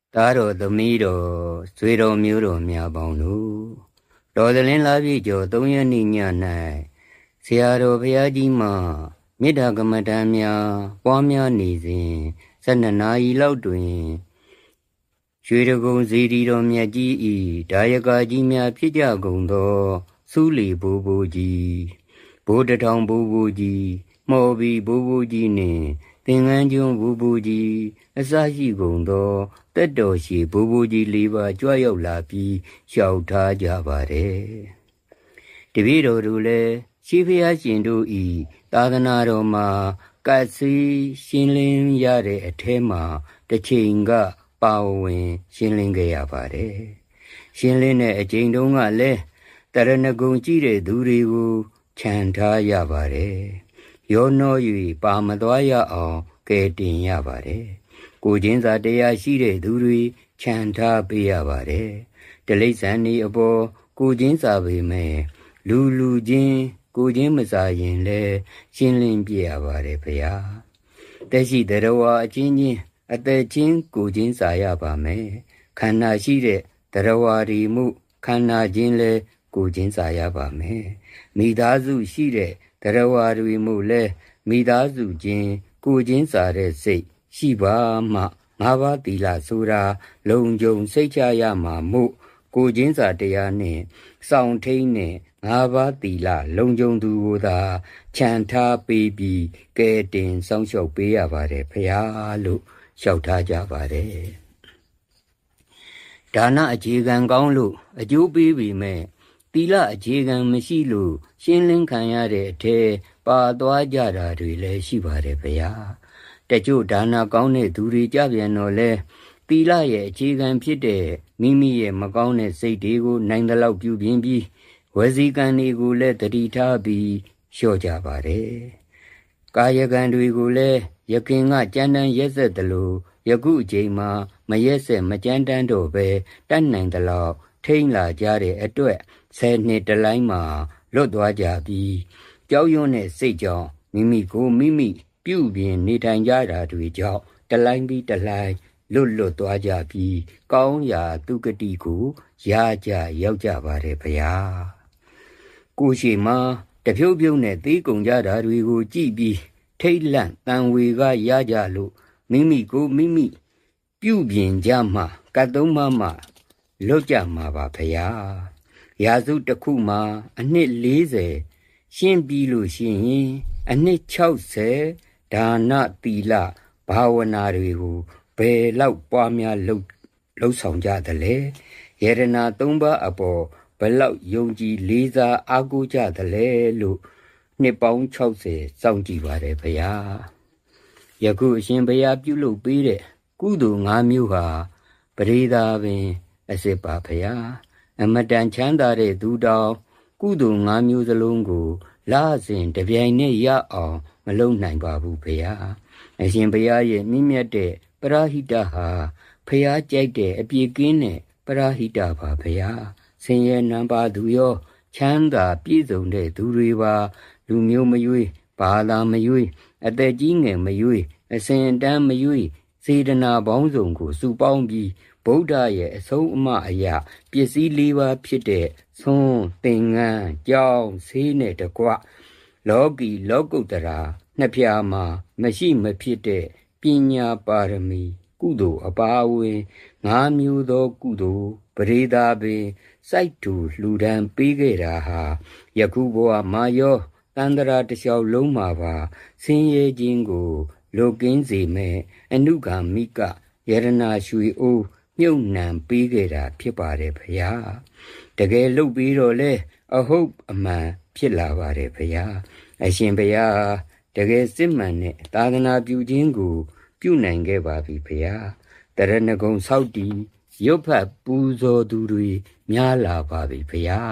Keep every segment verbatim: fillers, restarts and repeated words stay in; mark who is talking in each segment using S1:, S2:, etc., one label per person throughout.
S1: သားတော်သမီးတော်ဆွေတော်မျိုးတော်များပေါင်းတို့တော်သလင်းလာပြည့်ကျော်သုံးရက်နေ့ည၌ဆရာတော်ဘုရားကြီးမှမေတ္တာကမ္မဋ္ဌာန်းများပွားများနေစဉ်ဆယ်နှစ်နာရီလောက်တွင်ရွှေတကုံစေတီတော်မြတ်ကြီး၏ဒါယကာကြီးများဖြစ်ကြကုန်သောစုလီဘိုးဘိုးကြီးဘိုးတထောင်ဘိုးဘိုးကြီးမော်ဘီဘိုးဘိုးကြီးနှင့်သင်္ကန်းကျွန်းဘိုးဘိုးကြီးအစရှိကုန်သောတက်တော်ရှိဘိုးဘိုးကြီးလေးပါးကြွရောက်လာပြီးလျှောက်ထားကြပါတယ်တပည့်တော်တို့လည်းရှိဖျားရှင်တို့ဤသာသနာတော်မှာကတ်စီရှင်းလင်းရတဲ့အထဲမှာတစ်ချိန်ကပါဝင်ရှင်းလင်းခဲ့ရပါတယ်ရှင်းလင်းတဲ့အချိန်တုန်းကလည်းတရဏဂုံကြည့်တဲ့သူတွေကိုခြံထားရပါတယ်ရောနှော၍ပါမသွားရအောင်ကဲတင်ရပါတယ်ကိုချင်းစာတရားရှိတဲ့သူတွေခြံထားပေးရပါတယ်တလိษံဤအပေါ်ကိုချင်းစာပေမဲ့လူလူချင်းကိုချင်းမစာရင်လဲရှင်းလင်းပြရပါတယ်ဗျာတက်ရှိတရဝအချင်းချင်းအသက်ချင်းကိုချင်းစာရပါမယ်ခန္ဓာရှိတဲ့တရဝရီမှုခန္ဓာချင်းလဲကိုချင်းစာရပါမယ်မိသားစုရှိတဲ့တရဝရီမှုလဲမိသားစုချင်းကိုချင်းစာတဲ့စိတ်ရှိပါမှငါးပါးသီလဆိုတာလုံခြုံစိတ်ချရမှာမို့ကိုချင်းစာတရားနဲ့စောင့်ထိန်နဲ့ငါးပါးသီလလုံခြုံသူကိုသာခြံထားပေးပြီးကဲတင်စောင့်ရှောက်ပေးရပါတယ်ဖရာလို့လျှောက်ထားကြပါတယ်ဒါနအခြေခံကောင်းလို့အကျိုးပေးပြီမဲ့သီလအခြေခံမရှိလို့ရှင်းလင်းခံရတဲ့အထဲပါသွားကြတာတွေလည်းရှိပါတယ်ဗျာတချို့ဒါနကောင်းတဲ့သူတွေကြပြန်တော့လဲသီလရဲ့အခြေခံဖြစ်တဲ့မိမိရဲ့မကောင်းတဲ့စိတ်တွေကိုနိုင်သလောက်ပြုပြင်ပြီးဝစီကံတွေကိုလည်းတတိထားပြီးလျှော့ကြပါတယ်ကာယကံတွေကိုလည်းယခင်ကကြမ်းတမ်းရက်ဆက်တယ်လို့ယခုအချိန်မှာမရက်ဆက်မကြမ်းတမ်းတော့ပဲတတ်နိုင်သလောက်ထိမ့်လာကြတဲ့အတွက်ဆယ်နှစ်တလိုင်းမှာလွတ်သွားကြပြီးကြောက်ရွံ့တဲ့စိတ်ကြောင့်မိမိကိုမိမိပြုပြင်နေထိုင်ကြတာတွေကြောင့်တလိုင်းပြီးတလိုင်းလွတ်လွတ်သွားကြပြီးကောင်းရာသူကတိကိုရကြရောက်ကြပါတယ်ဗျာကိုရှိမှာတဖြုတ်ဖြုတ်နဲ့သေးကုန်ကြတာတွေကိုကြည့်ပြီးထိတ်လန့်တန်ဝေကရကြလို့မိမိကိုမိမိပြုပြင်ကြမှကတ်သုံးမမှလွတ်ကြမှာပါဗျာရာစုတစ်ခုမှာအနှစ်လေးဆယ်ရှင်းပြီးလို့ရှိရင်အနှစ်ခြောက်ဆယ်ဒါနသီလဘာဝနာတွေကိုဘယ်လောက်ပွားများလှုပ်လှုပ်ဆောင်ကြသလဲယရနာသုံးပါးအပေါ်ဘယ်လောက်ယုံကြည်လေးစားအားကိုးကြသလဲလို့နှစ်ပေါင်းခြောက်ဆယ်စောင့်ကြည့်ပါတယ်ဗျာယခုအရှင်ဘုရားပြုလုပ်ပေးတဲ့ကုသိုလ်၅မျိုးဟာပရိသာပင်အစစ်ပါဗျာအမတန်ချမ်းသာတဲ့သူတော်ကုသိုလ်၅မျိုးစလုံးကိုလာစဉ်တပြိုင်နက်ရအောင်မလုံနိုင်ပါဘူးဗျာအရှင်ဘုရားရဲ့မြင့်မြတ်တဲ့ပရဟိတဟာဘုရားကြိုက်တဲ့အပြည့်ကင်းတဲ့ပရဟိတပါဗျာဆင်းရဲနံပါသူရောချမ်းသာပြည့်စုံတဲ့သူတွေပါလူမျိုးမရွေးဘာသာမရွေးအသက်ကြီးငယ်မရွေးအစဉ်အတန်းမရွေးစေတနာပေါင်းစုံကိုစုပေါင်းပြီးဗုဒ္ဓရဲ့အဆုံးအမအရာပစ္စည်းလေးပါးဖြစ်တဲ့သွန်သင်္ကန်းကြောင်းဆေးနဲ့တကွလောကီလောကုတ္တရာနှစ်ဖြာမှာမရှိမဖြစ်တဲ့ပညာပါရမီကုသိုလ်အပါအဝင်ငါးမျိုးသောကုသိုလ်ပရိသာပင်စိုက်တူလှူဒန်းပေးခဲ့တာဟာယခုဘဝမှာရောတန္တရာတစ်လျှောက်လုံးမှာပါဆင်းရဲခြင်းကိုလိုကင်းစေမဲ့အနုဂါမိကယရနာရွှေအိုးမြုပ်နှံပေးခဲ့တာဖြစ်ပါတယ်ဗျာတကယ်လုပ်ပြီးတော့လဲအဟုတ်အမှန်ဖြစ်လာပါတယ်ဗျာအရှင်ဘုရားတကယ်စစ်မှန်တဲ့သာသနာပြုခြင်းကိုပြုနိုင်ခဲ့ပါပြီဗျာတရဏဂုံဆောက်တည်ရုပ်ဖတ်ပူဇော်သူတွေများလာပါပြီဗျာ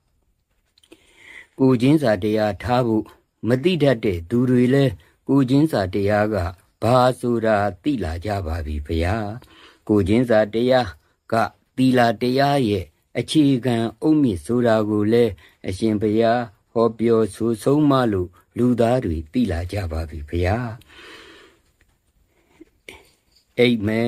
S1: ကိုချင်းစာတရားထားဖို့မသိတတ်တဲ့သူတွေလဲကိုချင်းစာတရားကဘာဆိုတာသိလာကြပါပြီဗျာကိုချင်းစာတရားကသီလတရားရဲ့အခြေခံအုတ်မြစ်ဆိုတာကိုလည်းအရှင်ဘုရားဟောပြောဆိုဆုံးမလို့လူသားတွေသိလာကြပါပြီဗျာအိမ်မဲစ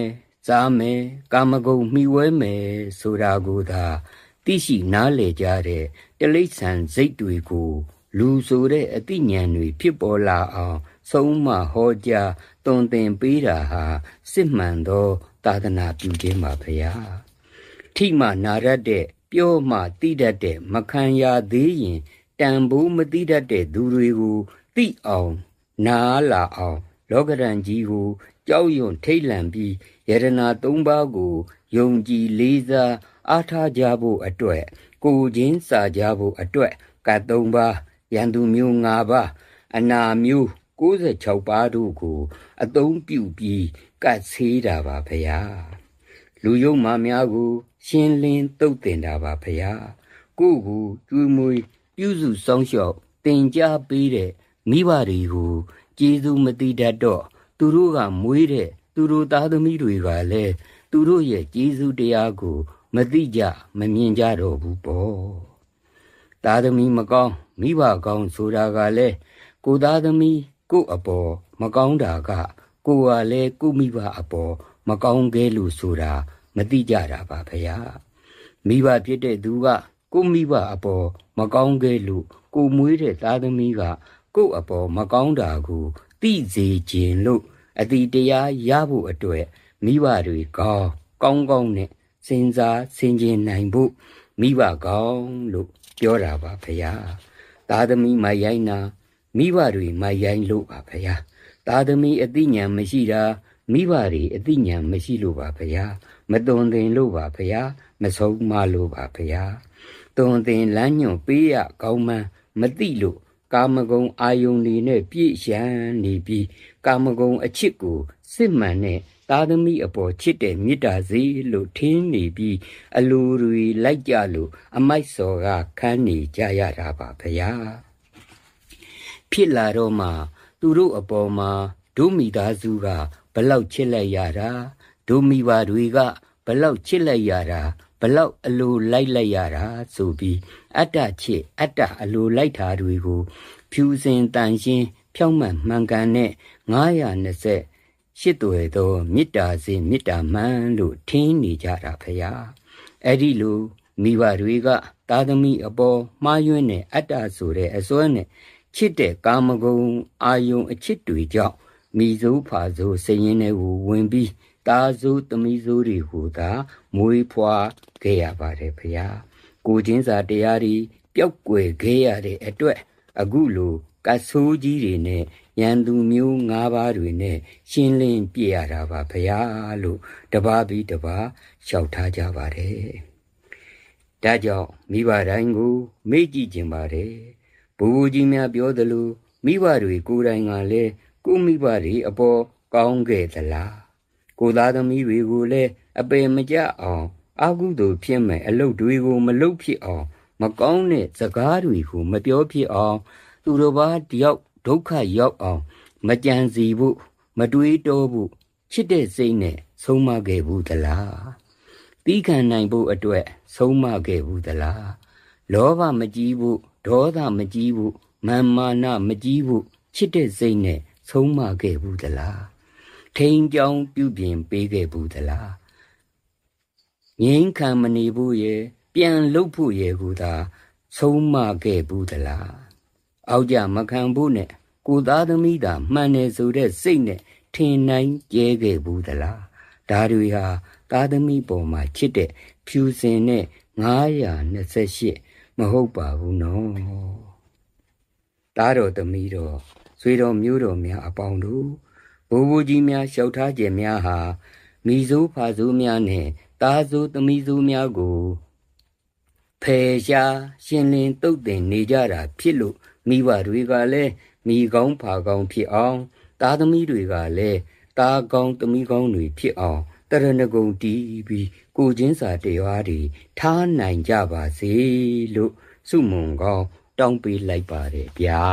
S1: စားမယ်ကာမဂုဏ်မှီဝဲမယ်ဆိုတာကိုသာသိရှိနားလည်ကြတဲ့တိရစ္ဆာန်စိတ်တွေကိုလူဆိုတဲ့အသိဉာဏ်တွေဖြစ်ပေါ်လာအောင်ဆုံးမဟောကြားသွန်သင်ပေးတာဟာစစ်မှန်သောသာသနာပြုခြင်းပါဗျာထိမှနာရတဲ့ပြောမှသိတတ်တဲ့မခံရသေးရင်တန်ဖိုးမသိတတ်တဲ့သူတွေကိုသိအောင်နားလာအောင်လောကရန်ကြီးကိုကြောက်ရွံ့ထိတ်လန့်ပြီးယရနာသုံးပါးကိုယုံကြည်လေးစားအားထားကြဖို့အတွက်ကိုချင်းစာကြဖို့အတွက်ကတ်သုံးပါးရန်သူမျိုး၅ပါးအနာမျိုးကိုးဆယ်ခြောက်ပါးတို့ကိုအသုံးပြုပြီးကတ်ဆေးတာပါဗျာလူယုံမာများကိုရှင်းလင်းတုတ်တင်တာပါဗျာကိုယ့်ကိုကျွေးမွေးပြုစုစောင့်ရှောက်တင်ကြားပေးတဲ့မိဘတွေကိုကျေးဇူးမသိတတ်တော့သူတို့ကမွေးတဲ့သူတို့သားသမီးတွေကလည်းသူတို့ရဲ့ကျေးဇူးတရားကိုမသိကြမမြင်ကြတော့ဘူးပေါ့သားသမီးမကောင်းမိဘကောင်းဆိုတာကလည်းကိုသားသမီးကိုအပေါ်မကောင်းတာကကိုကလည်းကိုမိဘအပေါ်မကောင်းခဲ့လို့ဆိုတာမသိကြတာပါဗျာမိဘဖြစ်တဲ့သူကကိုမိဘအပေါ်မကောင်းခဲ့လို့ကိုမွေးတဲ့သားသမီးကကိုအပေါ်မကောင်းတာကိုသိစေခြင်းလို့အတိတရားရဖို့အတွက်မိဘတွေကောင်းကောင်းကောင်းနဲ့စဉ်းစားဆင်ခြင်နိုင်ဖို့မိဘကောင်းလို့ပြောတာပါဗျာသားသမီးမရိုင်းနာမိဘတွေမရိုင်းလို့ပါဗျာသားသမီးအသိဉာဏ်မရှိတာမိဘတွေအသိဉာဏ်မရှိလို့ပါဗျာမသွန်သင်လို့ပါဗျာမဆုံးမလို့ပါဗျာသွန်သင်လမ်းညွှန်ပေးရကောင်းမှန်းမသိလို့ကာမဂုဏ်အာယုန်တွေနဲ့ပြည့်ရှမ်းနေပြီးကာမဂုဏ်အချစ်ကိုစစ်မှန်တဲ့သားသမီးအပေါ်ချစ်တဲ့မေတ္တာစေလို့ထင်းနေပြီးအလိုတွေလိုက်ကြလို့အမိုက်စော်ကခန်းနေကြရတာပါဗျာဖြစ်လာတော့မှသူတို့အပေါ်မှာဒုမိသားစုကဘလောက်ချစ်လိုက်ရတာဒုမိဘတွေကဘလောက်ချစ်လိုက်ရတာဘလောက်အလိုလိုက်လိုက်ရတာဆိုပြီးအတ္တချစ်အတ္တအလိုလိုက်တာတွေကိုဖြူစင်တန်ရှင်းဖြောင့်မတ်မှန်ကန်တဲ့ငါးရာနှစ်ဆယ်ရှစ်သွယ်သောမေတ္တာစဉ်မေတ္တာမှန်လို့ထင်းနေကြတာဖရာအဲ့ဒီလိုမိဘတွေကသားသမီးအပေါ်မှားယွင်းတဲ့အတ္တဆိုတဲ့အစွဲနဲ့ချစ်တဲ့ကာမဂုဏ်အာယုံအချစ်တွေကြောင့်မိစိုးဖာစိုးစိတ်ရင်းတွေကိုဝင်ပြီးသားစိုးသမီးစိုးတွေကိုသာမွေးဖွားခဲ့ရပါတယ်ဖရာကိုချင်းစာတရားတွေပျောက်ကွယ်ခဲ့ရတဲ့အတွက်အခုလိုကတ်ဆိုးကြီးတွေနဲ့ရန်သူမျိုး၅ပါးတွေနဲ့ရှင်းလင်းပြရတာပါဖရာလို့တပါးပြီးတပါးလျှောက်ထားကြပါတယ်ဒါကြောင့်မိဘတိုင်းကိုမေ့ကြည့်ခြင်းပါတယ်ဘိုးဘိုးကြီးများပြောသလိုမိဘတွေကိုယ်တိုင်ကလည်းကိုမိဘတွေအပေါ်ကောင်းခဲ့သလားကိုသားသမီးတွေကိုလည်းအပယ်မကျအောင်အာဟုသို့ဖြစ်မဲ့အလုပ်တွေကိုမလုပ်ဖြစ်အောင်မကောင်းတဲ့စကားတွေကိုမပြောဖြစ်အောင်သူတို့ဘာတယောက်ဒုက္ခရောက်အောင်မကြံစီဖို့မတွေးတောဖို့ချစ်တဲ့စိတ်နဲ့ဆုံးမခဲ့ဘူးသလားတီးခံနိုင်ဖို့အတွက်ဆုံးမခဲ့ဘူးသလားလောဘမကြီးဖို့ဒေါသမကြီးဖို့မာနမာနမကြီးဖို့ချစ်တဲ့စိတ်နဲ့ဆုံးမခဲ့ဘူးသလားထိန်ကြောင်ပြုပြင်ပေးခဲ့ဘူးသလားငြိမ်းခံမနေဖို့ရဲ့ပြန်လှုပ်ဖို့ရဲ့ကိုသာဆုံးမခဲ့ဘူးသလားအောက်ကြမခံဖို့နဲ့ကိုသားသမီးသာမှန်တယ်ဆိုတဲ့စိတ်နဲ့ထင်နိုင်ကြဲခဲ့ဘူးသလားဒါတွေဟာသားသမီးပေါ်မှာချစ်တဲ့ဖြူစင်တဲ့ငါးရာနှစ်ဆယ်ရှစ်မဟုတ်ပါဘူးနော်သားတော်သမီးတော်ဆွေတော်မျိုးတော်များအပေါင်းတို့ဘိုးဘိုးကြီးများလျှောက်ထားခြင်းများဟာမိစိုးဖာစိုးများနဲ့သားစိုးသမီးစိုးများကိုဖယ်ရှားရှင်းလင်းတုတ်တင်နေကြတာဖြစ်လို့မိဘတွေကလည်းမိကောင်းဖာကောင်းဖြစ်အောင်သားသမီးတွေကလည်းသားကောင်းသမီးကောင်းတွေဖြစ်အောင်တရဏဂုံတီးပြီးကိုချင်းစာတရားတွေထားနိုင်ကြပါစေလို့ဆုမွန်ကောင်းတောင်းပေးလိုက်ပါတယ်ဗျာ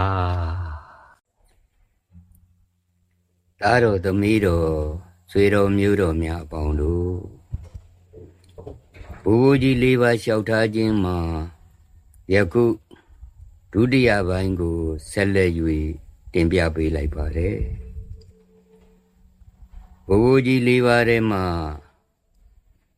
S1: သားတော်သမီးတော်ဆွေတော်မျိုးတော်များအပေါင်းတို့ဘိုးဘိုးကြီးလေးပါးလျှောက်ထားခြင်းမှာယခုဒုတိယပိုင်းကိုဆက်လက်၍တင်ပြပေးလိုက်ပါတယ်ဘိုးဘိုးကြီးလေးပါးထဲမှာ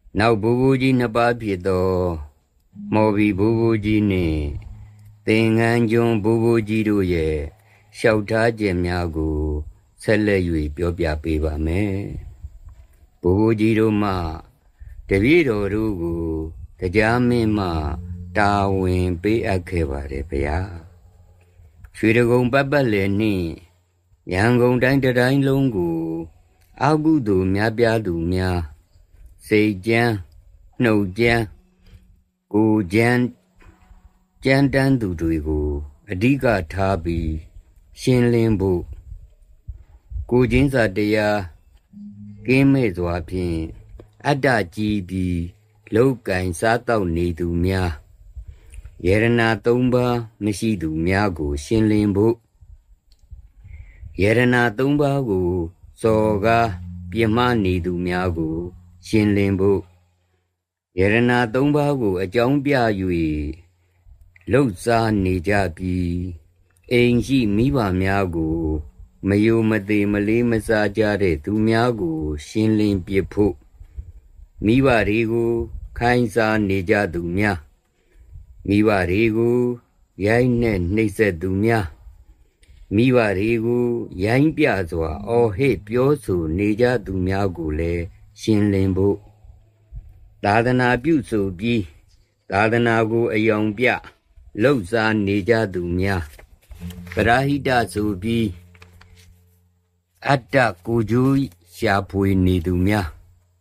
S1: နောက်ဘူဘူကြီးနှစ်ပါးဖြစ်သောမော်ဘီဘူဘူကြီးနှင့်သင်္ကန်းကျွန်းဘူဘူကြီးတို့ရဲ့လျှောက်ထားချက်များကိုဆက်လက်၍ပြောပြပေးပါမယ်ဘူဘူကြီးတို့မှတပည့်တော်တို့ကိုတရားမင်းမှတာဝန်ပေးအပ်ခဲ့ပါတယ်ဗျာရွှေတကုံပတ်ပတ်လည်နှင့်ရန်ကုန်တိုင်းတိုင်းလုံးကိုအာဟုသူများပြားသူများစိတ်ကြမ်းနှုတ်ကြမ်းကိုကြမ်းကြမ်းတမ်းသူတွေကိုအဓိကထားပြီးရှင်းလင်းဖို့ကိုချင်းစာတရားကင်းမဲ့စွာဖြင့်အတ္တကြီးပြီးလောက်ကင်စားတော့နေသူများယေရနာသုံးပါးမရှိသူများကိုရှင်းလင်းဖို့ယေရနာသုံးပါးကိုစော်ကားပြမနေသူများကိုရှင်းလင်းဖို့ယေရနာသုံးပါးကိုအကြောင်းပြ၍လှုပ်ရှားနေကြပြီးအိမ်ရှိမိဘများကိုမယိုမသေးမလေးမစားကြတဲ့သူများကိုရှင်းလင်းပြဖို့မိဘတွေကိုခိုင်းစားနေကြသူများမိဘတွေကိုရိုက်နှက်နှိပ်စက်သူများမိဘတွေကိုရိုင်းပြစွာအော်ဟစ်ပြောဆိုနေကြသူများကိုလည်းရှင်းလင်းဖို့သာသနာပြုဆိုပြီးသာသနာကိုအယောင်ပြလှုပ်ရှားနေကြသူများပရာဟိတဆိုပြီးအတ္တကိုကျိုးရှာဖွေနေသူများ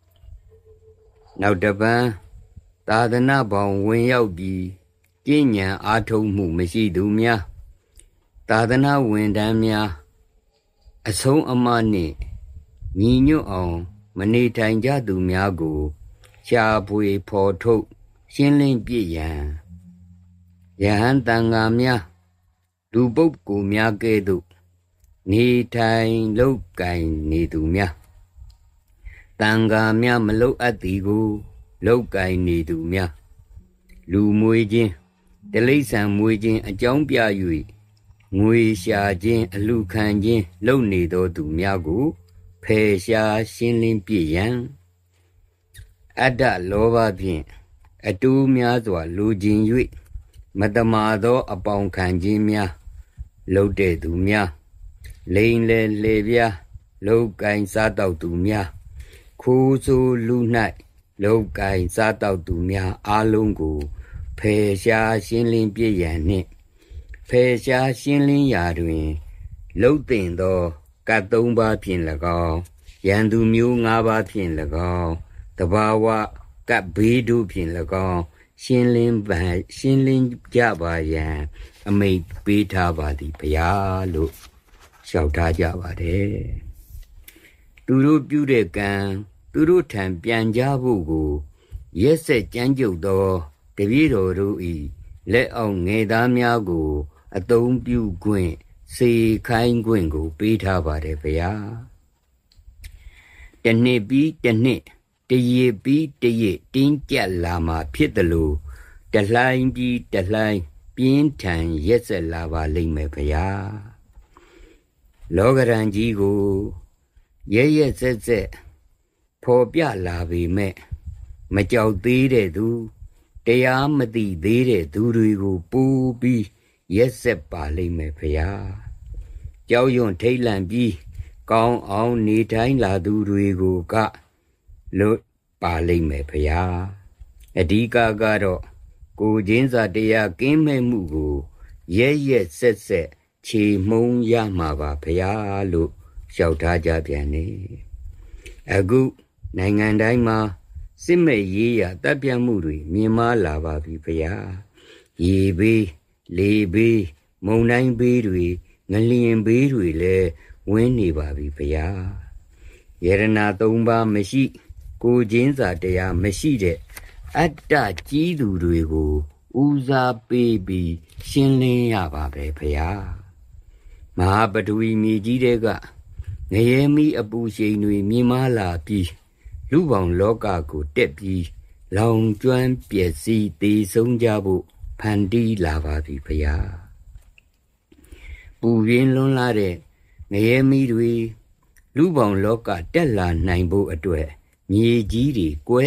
S1: နောက်တပန်းသာသနာပေါင်းဝင်ရောက်ပြီးကျင့်ဉာဏ်အားထုတ်မှုမရှိသူများသာသနာဝန်ထမ်းများအဆုံးအမနှင့်ညီညွတ်အောင်မနေထိုင်ကြသူများကိုရှာဖွေဖော်ထုတ်ရှင်းလင်းပြရန်ယဟန်တန်ဃာများလူပုဂ္ဂိုလ်များကဲ့သို့နေထိုင်လောက်ကင်နေသူများတန်ဃာများမလုတ်အပ်သည်ကိုလောက်ကင်နေသူများလူမွေခြင်းတိရစ္ဆာန်မွေခြင်းအကြောင်းပြ၍ငွေရှာခြင်းအလှခံခြင်းလုပ်နေသောသူများကိုဖယ်ရှားရှင်းလင်းပြရန်အတ္တလောဘဖြင့်အတူများစွာလူခြင်း၍မတမာသောအပေါင်းခံခြင်းများလုပ်တဲ့သူများလိန်လေလေပြားလောက်ကင်စားတော့သူများခိုးဆိုးလူ၌လောက်ကင်စားတော့သူများအားလုံးကိုဖယ်ရှားရှင်းလင်းပြရန်နှင့်ဖယ်ရှားရှင်းလင်းရာတွင်လှုပ်တင်သောကတ်သုံးပါးဖြင့်၎င်းရန်သူမျိုးငါးပါးဖြင့်၎င်းတဘာဝကတ်ဘေးတို့ဖြင့်၎င်းရှင်းလင်းပါရှင်းလင်းကြပါရန်အမိန့်ပေးထားပါသည်ဘုရားလို့လျှောက်ထားကြပါတယ်သူတို့ပြုတဲ့ကံသူတို့ထံပြန်ကြဖို့ကိုရက်ဆက်ကြမ်းကြုတ်သောတပည့်တော်တို့၏လက်အောက်ငယ်သားများကိုအသုံးပြုခွင့်စေခိုင်းခွင့်ကိုပေးထားပါတယ်ဗျာတနှစ်ပြီးတနှစ်တရေပြီးတရေတင်းကြပ်လာမှာဖြစ်တယ်လို့တလှိုင်းပြီးတလှိုင်းပြင်းထန်ရက်ဆက်လာပါလိမ့်မယ်ဗျာလောကရန်ကြီးကိုရဲရဲဆက်ဆက်ဖော်ပြလာပေမဲ့မကြောက်သေးတဲ့သူတရားမသိသေးတဲ့သူတွေကိုပူပြီးရက်ဆက်ပါလိမ့်မယ်ဗျာကြောက်ရွံ့ထိတ်လန့်ပြီးကောင်းအောင်နေထိုင်လာသူတွေကိုကလွတ်ပါလိမ့်မယ်ဗျာအဓိကကတော့ကိုချင်းစာတရားကင်းမဲ့မှုကိုရဲရဲဆက်ဆက်ခြေမှုံရမှာပါဗျာလို့လျှောက်ထားကြပြန်နေအခုနိုင်ငံတိုင်းမှာစစ်မဲ့ရေးရတပ်ပြတ်မှုတွေမြင်မာလာပါပြီဗျာရေဘေးလေဘေးမုန်တိုင်းဘေးတွေငလျင်ဘေးတွေလည်းဝင်းနေပါပြီဗျာယရနာသုံးပါးမရှိကိုချင်းစာတရားမရှိတဲ့အတ္တကြီးသူတွေကိုဦးစားပေးပြီးရှင်းလင်းရပါပဲဗျာမဟာပထဝီမြေကြီးတဲ့ကငရဲမီအပူရှိန်တွေမြင်မာလာပြီးလူပေါင်းလောကကိုတက်ပြီးလောင်ကျွမ်းပျက်စီးသေဆုံးကြဖို့ဖန်တီးလာပါပြီဗျာပူရင်းလွန်းလာတဲ့ငရဲမီတွေလူပေါင်းလောကတက်လာနိုင်ဖို့အတွက်မြေကြီးတွေကွဲအပ်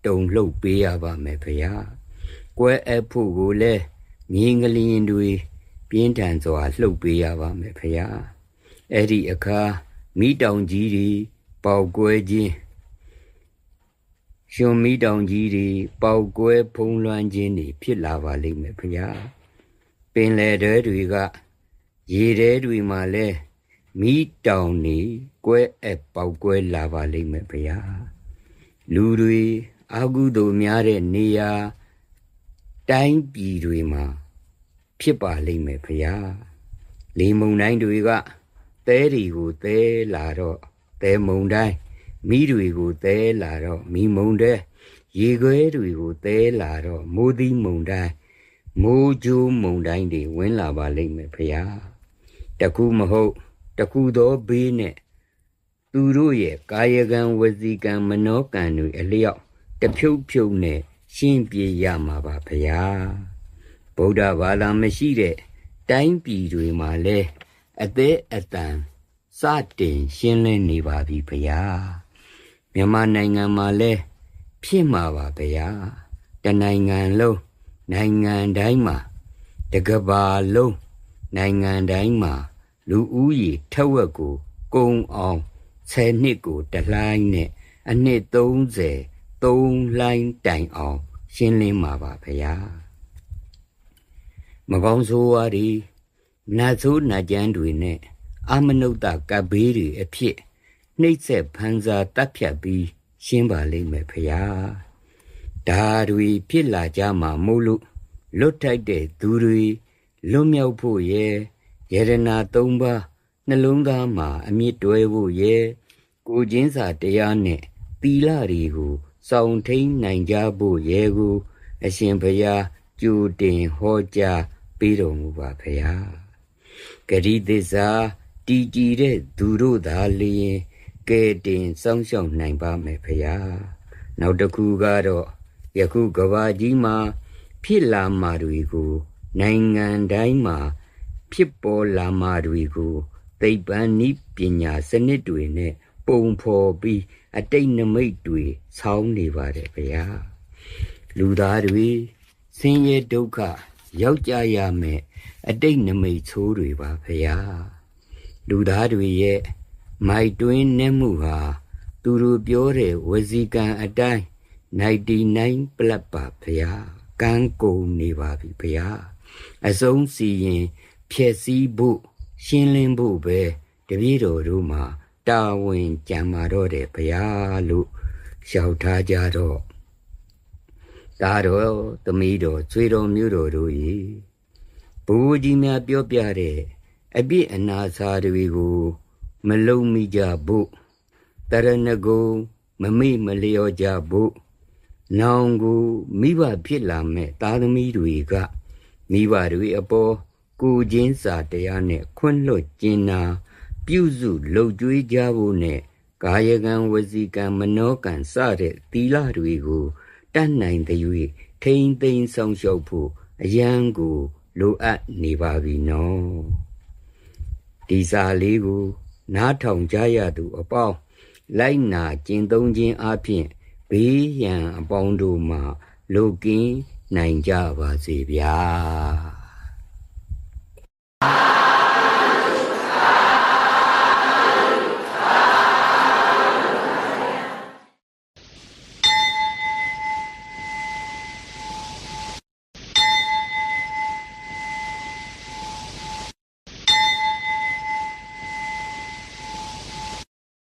S1: တုံလှုပ်ပေးရပါမယ်ဖရာကွဲအပ်ဖို့ကိုလည်းမြင်းကလင်းတွေပြင်းထန်စွာလှုပ်ပေးရပါမယ်ဖရာအဲ့ဒီအခါမိတောင်ကြီးတွေပေါက်ကွဲခြင်းရှင်မိတောင်ကြီးတွေပေါက်ကွဲဖုံးလွှမ်းခြင်းတွေဖြစ်လာပါလိမ့်မယ်ဖရာပင်လယ်တဲတွေကရေတဲတွေမှာလဲမိတောင်နေကွဲအပ်ပေါက်ကွဲလာပါလိမ့်မယ်ဖရာလူတွေအာဟုသို့များတဲ့နေရာတိုင်းပြည်တွေမှာဖြစ်ပါလိမ့်မယ်ဖရာလေမုန်တိုင်းတွေကသဲတွေကိုသဲလာတော့သဲမုန်တိုင်းမိတွေကိုသဲလာတော့မိမုန်တဲ့ရေခွဲတွေကိုသဲလာတော့မိုးသီးမုန်တိုင်းမိုးကြိုးမုန်တိုင်းတွေဝင်လာပါလိမ့်မယ်ဖရာတခုမဟုတ်တခုသောဘေးနဲ့သူတို့ရဲ့ကာယကံဝစီကံမနောကံတွေအလျောက်တဖြုတ်ဖြုတ်နဲ့ရှင်းပြေရမှာပါဖရာဗုဒ္ဓဘာသာမရှိတဲ့တိုင်းပြည်တွေမှာလဲအသေးအတန်စတင်ရှင်းလင်းနေပါပြီဖရာမြန်မာနိုင်ငံမှာလဲဖြစ်မှာပါဗျာတနိုင်ငံလုံးနိုင်ငံတိုင်းမှာတကဘာလုံးနိုင်ငံတိုင်းမှာလူဦးရေထက်ဝက်ကိုကုံအောင်ဆယ်နှစ်ကိုတလှိုင်းနဲ့အနှစ်သုံးဆယ်သုံးလှိုင်းတိုင်အောင်ရှင်းလင်းမှာပါဗျာမကောင်းဆိုးဝါးတွေနတ်ဆိုးနတ်ကြမ်းတွေနဲ့အမနုဿကပ်ဘေးတွေအဖြစ်နှိမ့်ဆက်ဖန်စာတပ်ဖြတ်ပြီးရှင်းပါလိမ့်မယ်ဖရာဒါတွေဖြစ်လာကြမှာမို့လို့လွတ်ထိုက်တဲ့သူတွေလွတ်မြောက်ဖို့ရဲ့ယရနာသုံးပါးနှလုံးသားမှာအမြင့်တွဲဖို့ရဲ့ကိုချင်းစာတရားနဲ့သီလတွေကိုစောင့်ထိန်နိုင်ကြဖို့ရဲ့ကိုအရှင်ဘုရားကြိုတင်ဟောကြားပေးတော်မူပါဖရာဂရိသစ္စာတည်ကြည်တဲ့သူတို့သာလျှင်ကဲတင်စောင့်ရှောက်နိုင်ပါမယ်ဖရာနောက်တစ်ခုကတော့ယခုကဘာကြီးမှာဖြစ်လာမှာတွေကိုနိုင်ငံတိုင်းမှာဖြစ်ပေါ်လာမှာတွေကိုသိပ္ပံနည်းပညာစနစ်တွေနဲ့ပုံဖော်ပြီးအတိတ်နမိတ်တွေဆောင်းနေပါတယ်ဗျာလူသားတွေဆင်းရဲဒုက္ခရောက်ကြရမယ်အတိတ်နမိတ်ဆိုးတွေပါဗျာလူသားတွေရဲ့မိုက်တွင်းနဲ့မှုဟာသူတို့ပြောတဲ့ဝစီကံအတိုင်းနိုင်တီနိုင်ပလတ်ပါဗျာကန်းကုန်နေပါပြီဗျာအဆုံးစီရင်ဖြည့်စည်းဖို့ရှင်းလင်းဖို့ပဲတပည့်တော်တို့မှာတာဝန်ကြံမာတော့တယ်ဗျာလို့လျှောက်ထားကြတော့ဒါတော့သမီးတော်ဆွေတော်မျိုးတော်တို့ရေဘိုးကြီးများပြောပြတဲ့အပြစ်အနာစာတွေကိုမလုံးမိကြဖို့တရဏဂုံမမေ့မလျော့ကြဖို့နောင်ကိုမိဘဖြစ်လာမဲ့သားသမီးတွေကမိဘတွေအပေါ်ကိုချင်းစာတရားနဲ့ခွင့်လွှတ်ကျင်နာပြုစုလှုပ်ကြွေးကြဖို့နဲ့ကာယကံဝစီကံမနောကံစတဲ့သီလတွေကိုတတ်နိုင်တဲ့၍ထိမ့်သိမ်းဆောင်ရှောက်ဖို့အရန်ကိုလိုအပ်နေပါပြီနော်ဒီစာလေးကိုနားထောင်ကြရသူအပေါင်းလိုက်နာကျင့်သုံးခြင်းအပြင်ဘေးရန်အပေါင်းတို့မှလွတ်ကင်းနိုင်ကြပါစေဗျာ